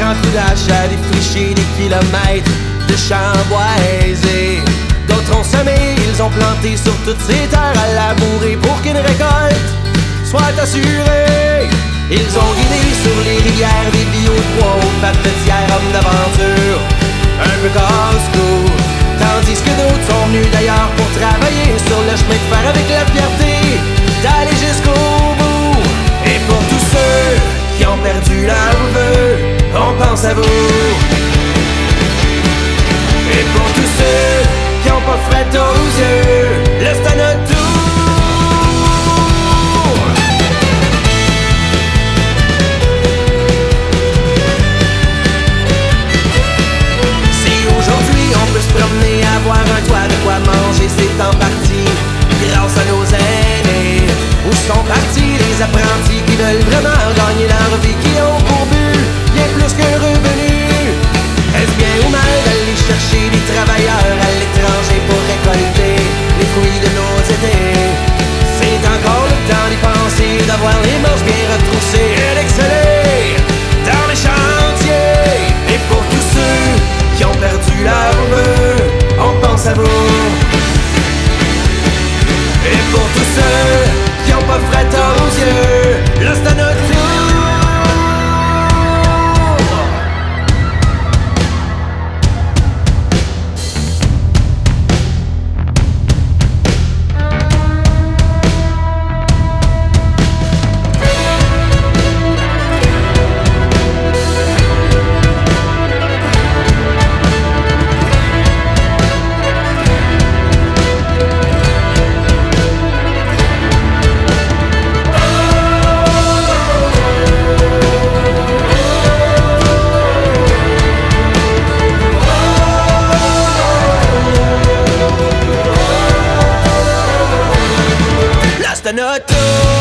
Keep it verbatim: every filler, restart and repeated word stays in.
grands coups d'hache à défricher des kilomètres de champs boisés. D'autres ont semé, ils ont planté sur toutes ces terres à labourer pour qu'une récolte soit assurée. Ils ont guidé sur les rivières des bio-bois aux papetières, hommes d'aventure, un peu casse-cou. Tandis que d'autres sont venus d'ailleurs pour travailler sur le chemin de fer avec la fierté d'aller jusqu'au bout. Et pour tous ceux qui ont perdu leur vœu, on pense à vous. Et pour tous ceux qui ont pas fret aux yeux, là c'est à notre tour. Si aujourd'hui on peut se promener, avoir un toit, de quoi manger, c'est en partie grâce à nos aînés. Où sont partis les apprentis qui veulent vraiment gagner leur vie, qui ont pour but bien plus qu'un revenu? Est-ce bien ou mal d'aller chercher des travailleurs à l'étranger pour récolter les fruits de nos étés? C'est encore le temps d'y penser, d'avoir les manches bien retroussées et d'exceller dans les chantiers. Et pour tous ceux qui ont perdu leur vœu, on pense à vous. Et pour tous ceux qui ont pas fret aux yeux, là c'est à notre tour. C'est à notre tour.